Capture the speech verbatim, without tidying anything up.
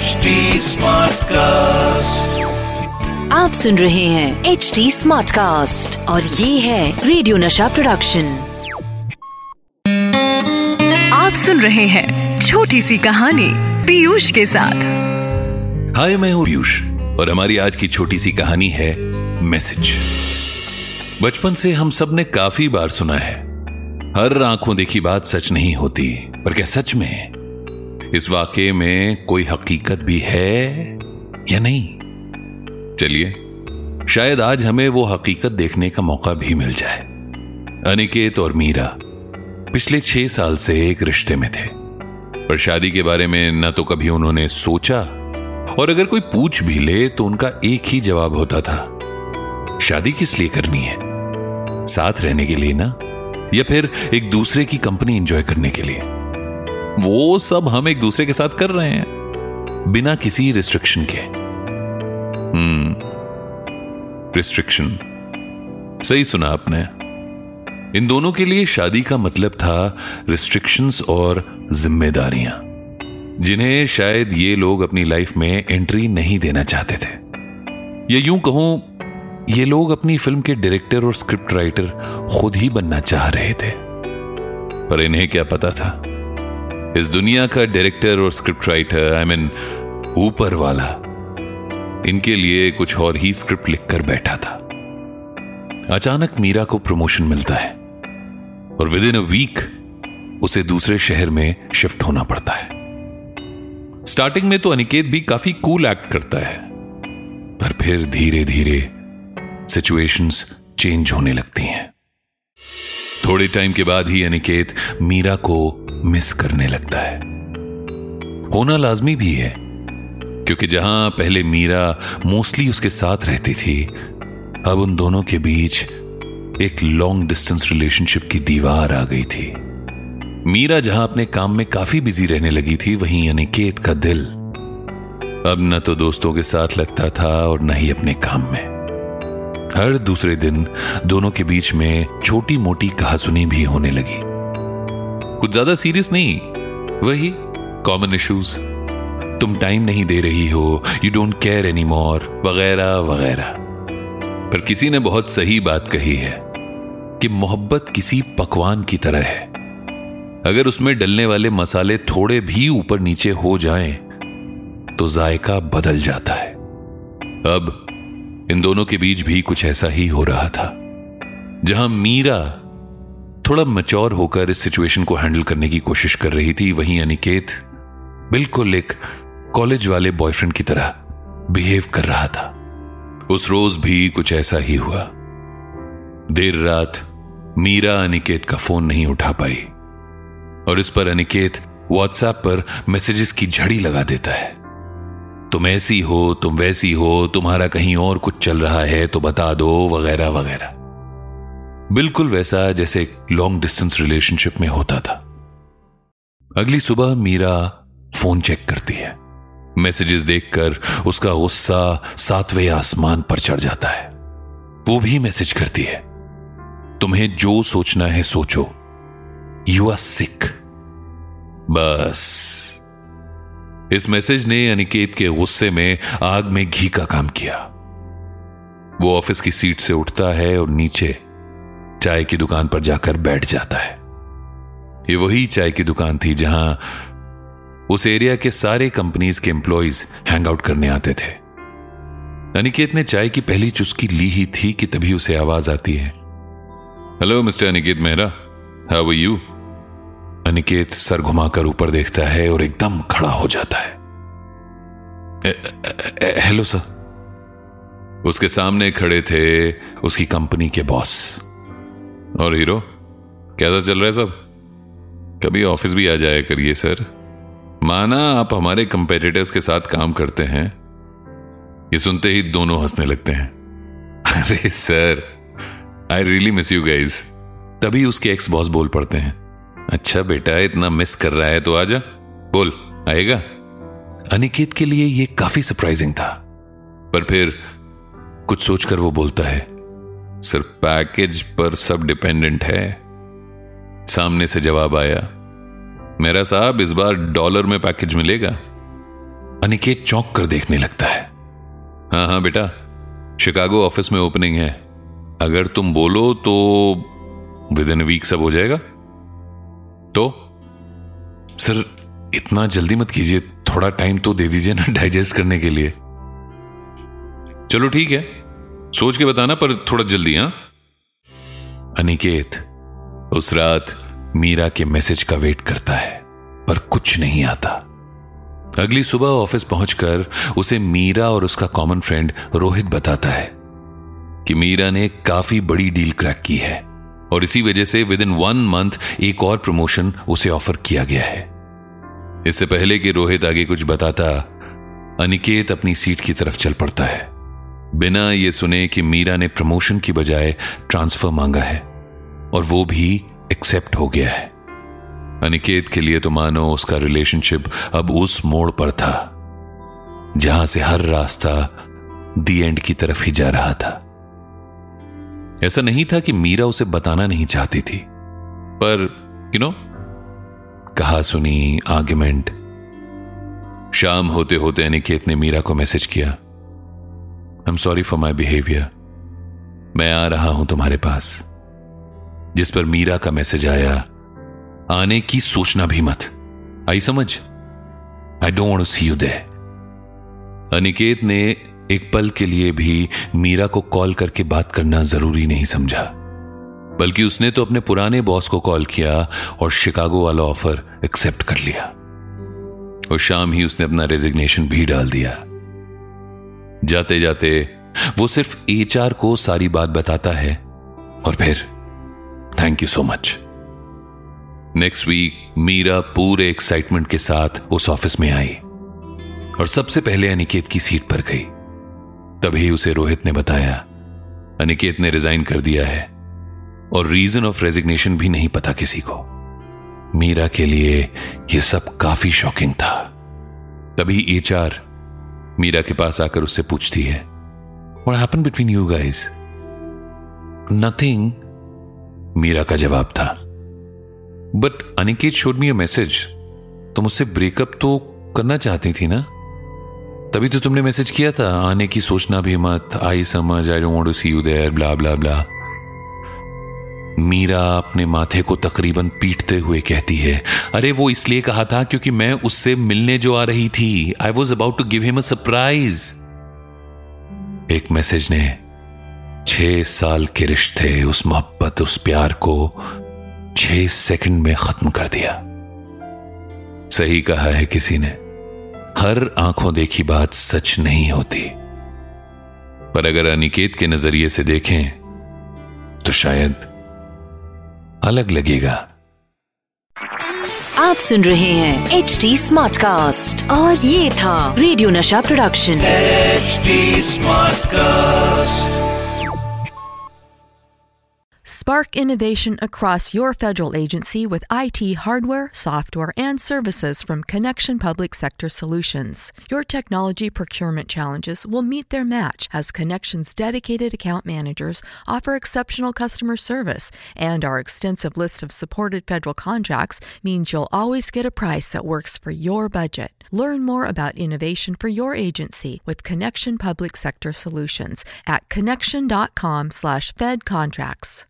H D smart cast. आप सुन रहे हैं एच डी स्मार्ट कास्ट और ये है रेडियो नशा प्रोडक्शन। आप सुन रहे हैं छोटी सी कहानी पीयूष के साथ। हाय, मैं हूँ पीयूष और हमारी आज की छोटी सी कहानी है मैसेज। बचपन से हम सब ने काफी बार सुना है, हर आंखों देखी बात सच नहीं होती। पर क्या सच में इस वाकये में कोई हकीकत भी है या नहीं? चलिए, शायद आज हमें वो हकीकत देखने का मौका भी मिल जाए। अनिकेत और मीरा पिछले छह साल से एक रिश्ते में थे, पर शादी के बारे में न तो कभी उन्होंने सोचा, और अगर कोई पूछ भी ले तो उनका एक ही जवाब होता था, शादी किस लिए करनी है? साथ रहने के लिए ना, या फिर एक दूसरे की कंपनी एंजॉय करने के लिए? वो सब हम एक दूसरे के साथ कर रहे हैं बिना किसी रिस्ट्रिक्शन के। हम्म रिस्ट्रिक्शन, सही सुना आपने। इन दोनों के लिए शादी का मतलब था रिस्ट्रिक्शंस और जिम्मेदारियां, जिन्हें शायद ये लोग अपनी लाइफ में एंट्री नहीं देना चाहते थे। या यूं कहूं, ये लोग अपनी फिल्म के डायरेक्टर और स्क्रिप्ट राइटर खुद ही बनना चाह रहे थे। पर इन्हें क्या पता था, इस दुनिया का डायरेक्टर और स्क्रिप्ट राइटर, आई मीन ऊपर वाला, इनके लिए कुछ और ही स्क्रिप्ट लिखकर बैठा था। अचानक मीरा को प्रमोशन मिलता है और विद इन अ वीक उसे दूसरे शहर में शिफ्ट होना पड़ता है। स्टार्टिंग में तो अनिकेत भी काफी कूल एक्ट करता है, पर फिर धीरे धीरे सिचुएशंस चेंज होने लगती हैं। थोड़े टाइम के बाद ही अनिकेत मीरा को मिस करने लगता है। होना लाजमी भी है, क्योंकि जहां पहले मीरा मोस्टली उसके साथ रहती थी, अब उन दोनों के बीच एक लॉन्ग डिस्टेंस रिलेशनशिप की दीवार आ गई थी। मीरा जहां अपने काम में काफी बिजी रहने लगी थी, वहीं अनिकेत का दिल अब न तो दोस्तों के साथ लगता था और न ही अपने काम में। हर दूसरे दिन दोनों के बीच में छोटी मोटी कहासुनी भी होने लगी। कुछ ज्यादा सीरियस नहीं, वही कॉमन इश्यूज, तुम टाइम नहीं दे रही हो, you don't care any more, वगैरह वगैरह। पर किसी ने बहुत सही बात कही है कि मोहब्बत किसी पकवान की तरह है, अगर उसमें डलने वाले मसाले थोड़े भी ऊपर नीचे हो जाएं तो जायका बदल जाता है। अब इन दोनों के बीच भी कुछ ऐसा ही हो रहा था। जहां मीरा थोड़ा मैच्योर होकर इस सिचुएशन को हैंडल करने की कोशिश कर रही थी, वहीं अनिकेत बिल्कुल एक कॉलेज वाले बॉयफ्रेंड की तरह बिहेव कर रहा था। उस रोज भी कुछ ऐसा ही हुआ। देर रात मीरा अनिकेत का फोन नहीं उठा पाई और इस पर अनिकेत व्हाट्सएप पर मैसेजेस की झड़ी लगा देता है। तुम ऐसी हो, तुम वैसी हो, तुम्हारा कहीं और कुछ चल रहा है तो बता दो, वगैरह वगैरह। बिल्कुल वैसा जैसे लॉन्ग डिस्टेंस रिलेशनशिप में होता था। अगली सुबह मीरा फोन चेक करती है। मैसेजेस देखकर उसका गुस्सा सातवें आसमान पर चढ़ जाता है। वो भी मैसेज करती है, तुम्हें जो सोचना है सोचो, यू आर सिक। बस इस मैसेज ने अनिकेत के गुस्से में आग में घी का काम किया। वो ऑफिस की सीट से उठता है और नीचे चाय की दुकान पर जाकर बैठ जाता है। ये वही चाय की दुकान थी जहां उस एरिया के सारे कंपनीज के एम्प्लॉइज हैंग आउट करने आते थे। अनिकेत ने चाय की पहली चुस्की ली ही थी कि तभी उसे आवाज आती है, hello mister Aniket Mehra, how are you? Aniket sir घुमाकर ऊपर देखता है और एकदम खड़ा हो जाता है। Hello sir. उसके सामने खड़े थे उसकी कंपनी के बॉस। और हीरो, कैसा चल रहा है सब? कभी ऑफिस भी आ जाया करिए सर। माना आप हमारे कंपेटिटर्स के साथ काम करते हैं। ये सुनते ही दोनों हंसने लगते हैं। अरे sir, I really miss you guys. तभी उसके एक्स बॉस बोल पड़ते हैं, अच्छा बेटा इतना मिस कर रहा है तो आजा, बोल आएगा। अनिकेत के लिए यह काफी सरप्राइजिंग था, पर फिर कुछ सोचकर वो बोलता है, सिर्फ पैकेज पर सब डिपेंडेंट है। सामने से जवाब आया, मेरा साहब इस बार डॉलर में पैकेज मिलेगा। अनिकेत चौंक कर देखने लगता है। हाँ हाँ बेटा, शिकागो ऑफिस में ओपनिंग है, अगर तुम बोलो तो विद इन वीक सब हो जाएगा। तो सर इतना जल्दी मत कीजिए, थोड़ा टाइम तो दे दीजिए ना डाइजेस्ट करने के लिए। चलो ठीक है, सोच के बताना, पर थोड़ा जल्दी। हाँ। अनिकेत उस रात मीरा के मैसेज का वेट करता है, पर कुछ नहीं आता। अगली सुबह ऑफिस पहुंचकर उसे मीरा और उसका कॉमन फ्रेंड रोहित बताता है कि मीरा ने काफी बड़ी डील क्रैक की है और इसी वजह से विद इन वन मंथ एक और प्रमोशन उसे ऑफर किया गया है। इससे पहले कि रोहित आगे कुछ बताता, अनिकेत अपनी सीट की तरफ चल पड़ता है, बिना यह सुने कि मीरा ने प्रमोशन की बजाय ट्रांसफर मांगा है और वो भी एक्सेप्ट हो गया है। अनिकेत के लिए तो मानो उसका रिलेशनशिप अब उस मोड़ पर था जहां से हर रास्ता दी एंड की तरफ ही जा रहा था। ऐसा नहीं था कि मीरा उसे बताना नहीं चाहती थी, पर यू नो कहा सुनी आर्ग्यूमेंट। शाम होते होते अनिकेत ने मीरा को मैसेज किया, I am sorry for my behaviour, मैं आ रहा हूं तुम्हारे पास। जिस पर मीरा का मैसेज आया, आने की सोचना भी मत, आई समझ, I don't want to see you there. Aniket ने एक पल के लिए भी मीरा को कॉल करके बात करना जरूरी नहीं समझा, बल्कि उसने तो अपने पुराने बॉस को कॉल किया और शिकागो वाला ऑफर एक्सेप्ट कर लिया। और शाम ही उसने अपना रेजिग्नेशन भी डाल दिया। जाते जाते वो सिर्फ एचआर को सारी बात बताता है और फिर thank you so much. Next week Meera पूरे एक्साइटमेंट के साथ उस ऑफिस में आई और सबसे पहले अनिकेत की सीट पर गई। तभी उसे रोहित ने बताया अनिकेत ने रिजाइन कर दिया है और रीजन ऑफ रेजिग्नेशन भी नहीं पता किसी को। मीरा के लिए यह सब काफी शॉकिंग था। तभी एचआर मीरा के पास आकर उससे पूछती है, what happened between you guys? Nothing, Meera का जवाब था। But Aniket showed me a message, तुम उससे ब्रेकअप तो करना चाहती थी ना, तभी तो तुमने मैसेज किया था, आने की सोचना भी मत, आई समझ, I don't want to see you there, blah blah blah. Meera अपने माथे को तकरीबन पीटते हुए कहती है, अरे वो इसलिए कहा था क्योंकि मैं उससे मिलने जो आ रही थी, I was about to give him a surprise. एक मैसेज ने छह साल के रिश्ते, उस मोहब्बत, उस प्यार को छह सेकंड में खत्म कर दिया। सही कहा है किसी ने, हर आंखों देखी बात सच नहीं होती, पर अगर अनिकेत के नजरिए से देखें तो शायद अलग लगेगा। आप सुन रहे हैं एच डी स्मार्ट कास्ट और ये था radio Nasha production H D smart cast. Spark innovation across your federal agency with I T hardware, software, and services from Connection Public Sector Solutions. Your technology procurement challenges will meet their match as Connection's dedicated account managers offer exceptional customer service, and our extensive list of supported federal contracts means you'll always get a price that works for your budget. Learn more about innovation for your agency with Connection Public Sector Solutions at connection dot com slash fed contracts.